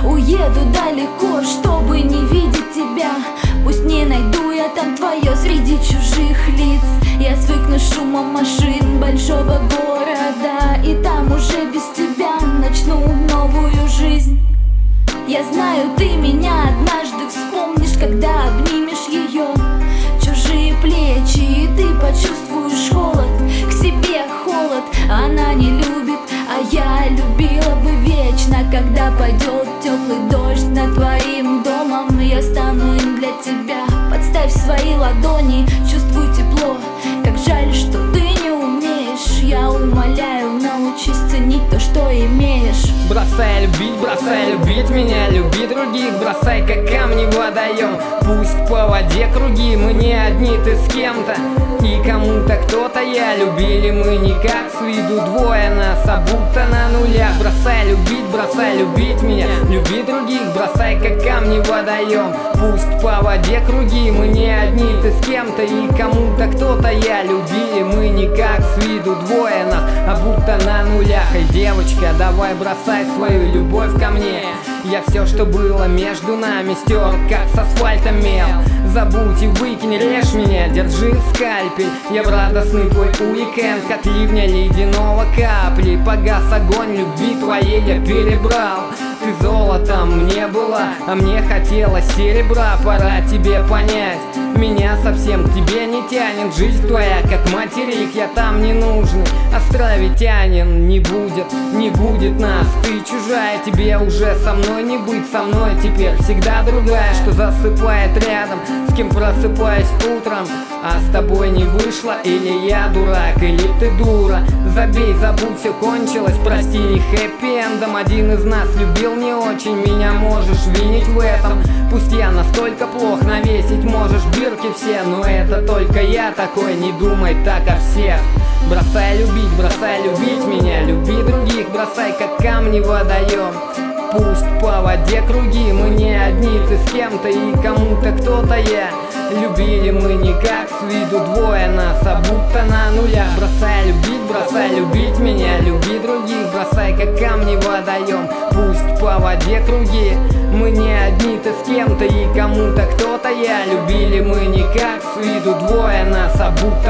Уеду далеко, чтобы не видеть тебя. Пусть не найду я там твое среди чужих лиц. Я свыкну с шумом машин большого города, и там уже без тебя начну новую жизнь. Я знаю, ты меня однажды вспомнишь, когда обнимешь ее чужие плечи, и ты почувствуешь холод, к себе холод. Она не любит, а я любила бы вечно. Когда пойдет теплый дождь над твоим домом, я стану им для тебя. Подставь свои ладони, чувствуй тепло. Как жаль, что ты не умеешь. Я умоляю, научись ценить то, что имеешь. Бросай любить меня, люби других. Бросай, как камни в водоем. Пусть по воде круги, мы не одни, ты с кем-то и кому-то кто-то я. Любили мы не как с виду двое нас, а будто на нулях. Бросай любить меня, люби других. Бросай, как камни в водоем. Пусть по воде круги, мы не одни, ты с кем-то и кому-то кто-то я. Любили мы не как с виду двое нас, а будто на нулях. Эй, девочка, давай бросай свою любовь ко мне. Я все, что было между нами, стер, как с асфальтом мел. Забудь и выкинь, режь меня, держи скальпель. Я в радостный твой уикенд, как ливня ледяного капли. Погас огонь любви твоей, я перебрал. Ты золотом мне была, а мне хотелось серебра. Пора тебе понять, меня совсем к тебе не тянет. Жизнь твоя, как материк, я там не нужный. Островитянин, не будет нас. Ты чужая, тебе уже со мной не быть. Со мной теперь всегда другая, что засыпает рядом, с кем просыпаюсь утром. А с тобой не вышло, или я дурак, или ты дура. Забей, забудь, все кончилось, прости, не хэппи-эндом. Один из нас любил не очень, меня можешь винить в этом. Пусть я настолько плох, навесить можешь бирки все, но это только я такой, не думай так о всех. Бросай любить меня, люби других. Бросай, как камни в водоем. Пусть по воде круги, мы не одни, ты с кем-то и кому-то кто-то я. Любили мы не как с виду двое нас, а будто на нулях. Бросай любить меня, люби других. Бросай, как камни в водоем. Пусть по воде круги, мы не одни, ты с кем-то и кому-то кто-то я. Любили мы не как с виду двое нас, а будто